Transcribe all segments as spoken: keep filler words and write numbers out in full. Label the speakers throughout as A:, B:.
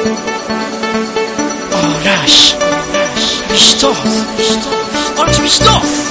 A: آرش بیشتاز آرش بیشتاز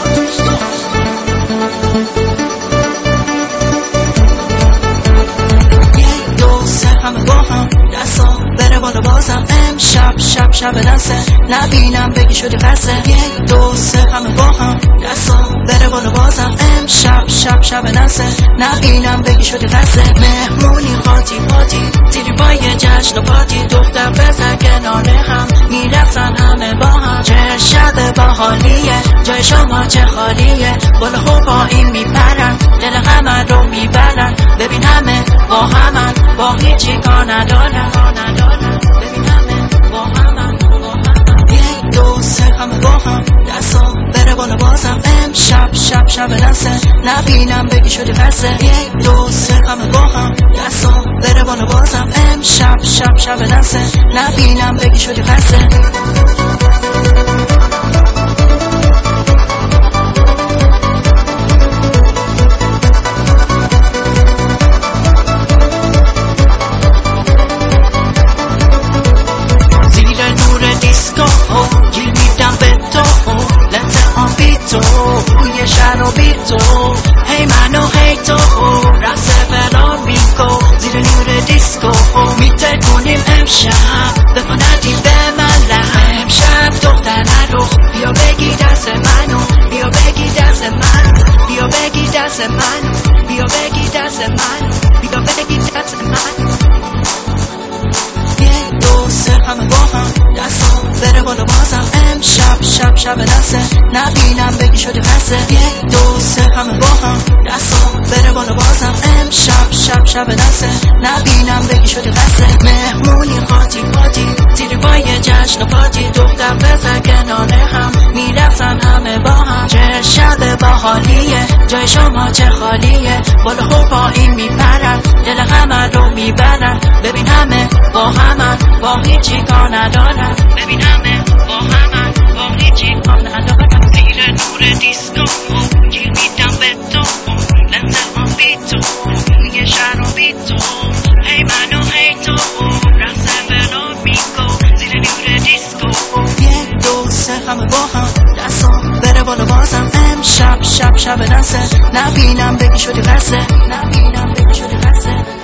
A: یک دو سه همه با هم دستا بره بالا بازم امشب شب شب دسته نبینم بگی شدی قصه یک دو سه همه با هم دستا بره بالا بازم امشب شب شب دسته نبینم بگی شدی قصه مهمونی خاطی پاتی تیری بای جشن و پاتی دختر بزن کنار هم میرفتن همه با هم چه شب باحالیه جای شما چه خالیه بالا ها پایین میپرن دل همه رو میبرن ببین همه با همن با هیچی کار ندارن ببین همه با همن یک دو سه همه با هم دستا بره بالا بازم امشب شب شب دسته نبینم بگی شدی قصه یک دو سه همه با هم دستا بره بالا بازم امشب شب شب دسته نبینم بگی شدی قصه گیر میدم به تو لنز آن بی تو روی شهر و بی تو هی منو هی تو رقص فلان میکو زیر نور دیسکو میتکونیم امشب بکندیم به من لحن امشب دختره رو بیا بگی دست منو بیا بگی دست من بیا بگی دست من بیا بگی دست من بیا بگی دست من یک دو سه همه با هم دستا بره بالا بازم امشب شب شب دسته نبینم بگی شدی قصه یک دو سه همه با هم دستا بره بالا بازم امشب شب شب دسته نبینم بگی شدی قصه مهمونی خاطی پاتی تیری پای جشن و پاتی دختر بزن کنار هم میرفتن همه با هم چه شب باحالیه جای شما چه خالیه بالا ها پایین میپرن دل همه رو میبرن ببین همه با همن با هیچی کار ندارن ببین همه با همن با هیچی کار ندارن زیر نور دیسکو گیر میدم به تو لنز آن بی تو روی شهر و بی تو هی منو هی تو رقص فلان میکو زیر نور دیسکو یک دو سه همه با هم دستا بره بالا بازم امشب شب شب دسته نبینم بگی شدی قصه نبینم بگی شدی قصه